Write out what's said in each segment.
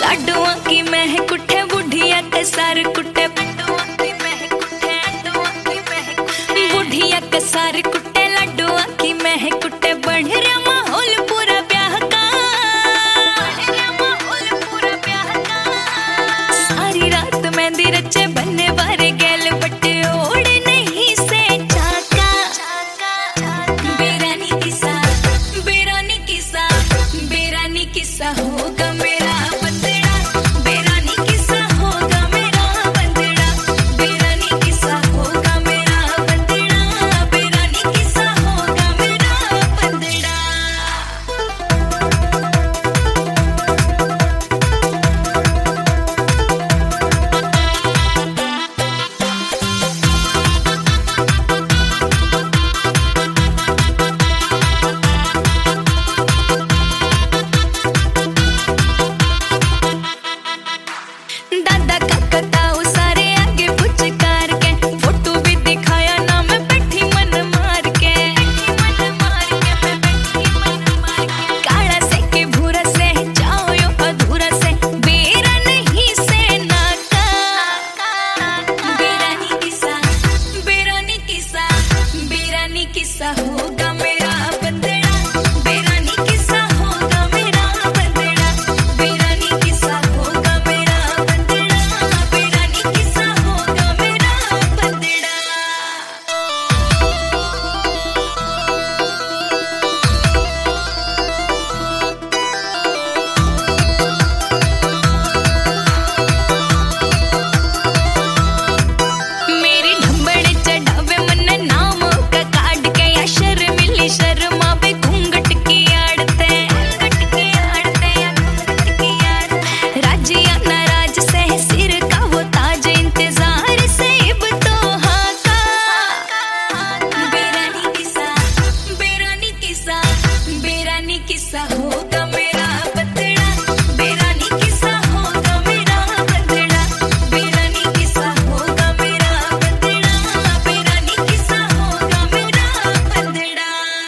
लाडुआ की मह कुठे बुढ़िया के सार कुटे बुढ़िया के सार कुटे लाडुआ की मह कुटे बढ़ रहा माहौल पूरा ब्याह का सारी रात मेहंदी रचे बनने वाले गैल बटे ओढ़ नहीं से चाका बेरानी किस्सा बेरानी किस्सा होगा मेरा बंदड़ा बेरानी किस्सा होगा मेरा बंदड़ा बेरानी किस्सा होगा मेरा बंदड़ा बेरानी किस्सा होगा मेरा बंदड़ा। दादा काका ताऊ सारे आगे पुचकार के फोटो भी दिखाया ना मैं बैठी मन मार के काला से के भूरा से जाओ यो अधूरा से बेरा नहीं से नाका बेरानी किस्सा होगा मेरा बंदड़ा बेरानी किस्सा होगा मेरा बंदड़ा बेरानी किस्सा होगा मेरा बंदड़ा बेरानी किस्सा होगा मेरा बंदड़ा। मेरी ढंबड़े चढ़ावे मन नाम का काट के या शर्मिली शर्मा पे घूंघट की आड़ते राजिया नाराज से सिर का वो ताज इंतजार से अब तो हाका बेरानी किस्सा होगा मेरा बंदड़ा बेरानी किस्सा होगा मेरा बंदड़ा बेरानी किस्सा होगा मेरा बंदड़ा बेरानी किस्सा होगा मेरा बंदड़ा।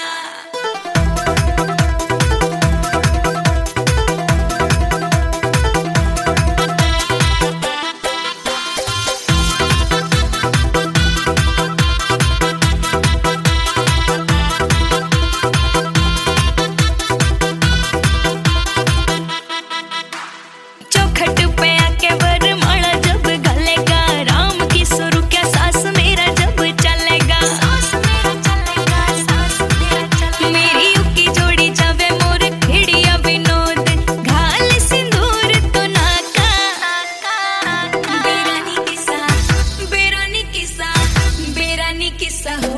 चौखट पे आके वरमाला जब गलेगा राम की सुरु क्या सास मेरा जब चलेगा मेरी उकी जोड़ी जावे मोर खिड़िया विनोद घाल सिंदूर तो नाका बेरानी किस्सा